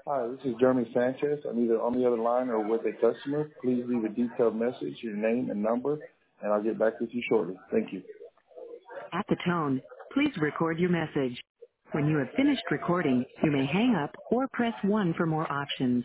Hi, this is Jeremy Sanchez. I'm either on the other line or with a customer. Please leave a detailed message, your name and number, and I'll get back with you shortly. Thank you. At the tone, please record your message. When you have finished recording, you may hang up or press 1 for more options.